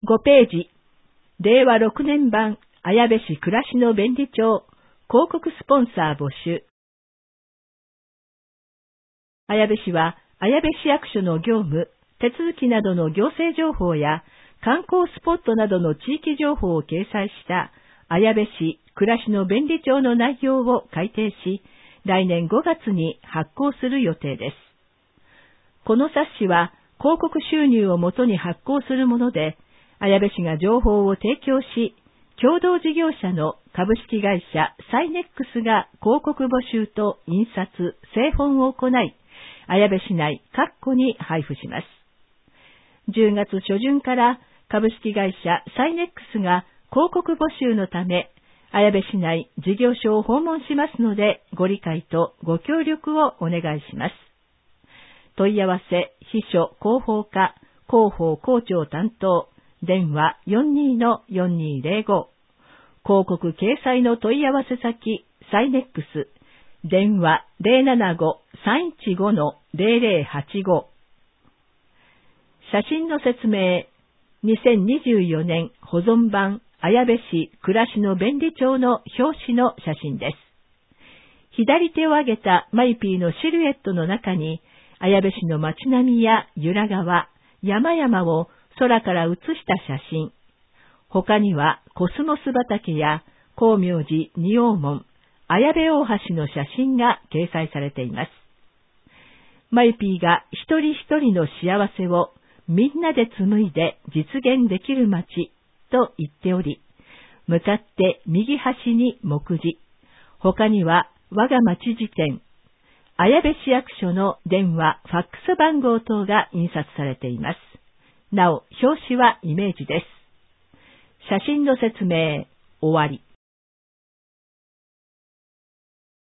5ページ、令和6年版綾部市暮らしの便利帳、広告スポンサー募集。綾部市は、綾部市役所の業務、手続きなどの行政情報や、観光スポットなどの地域情報を掲載した、綾部市暮らしの便利帳の内容を改訂し、来年5月に発行する予定です。この冊子は、広告収入をもとに発行するもので、綾部市が情報を提供し、共同事業者の株式会社サイネックスが広告募集と印刷、製本を行い、綾部市内各戸に配布します。10月初旬から株式会社サイネックスが広告募集のため、綾部市内事業所を訪問しますので、ご理解とご協力をお願いします。問い合わせ、秘書広報課、広報広聴担当、電話 42-4205。広告掲載の問い合わせ先、サイネックス、電話 075-315-0085。写真の説明、2024年保存版綾部市暮らしの便利帳の表紙の写真です。左手を上げたマイピーのシルエットの中に、綾部市の街並みや由良川、山々を空から写した写真。他にはコスモス畑や光明寺仁王門、綾部大橋の写真が掲載されています。マイピーが一人一人の幸せをみんなで紡いで実現できる街と言っており、向かって右端に目次、他には我が町辞典、綾部市役所の電話、ファックス番号等が印刷されています。なお、表紙はイメージです。写真の説明、終わり。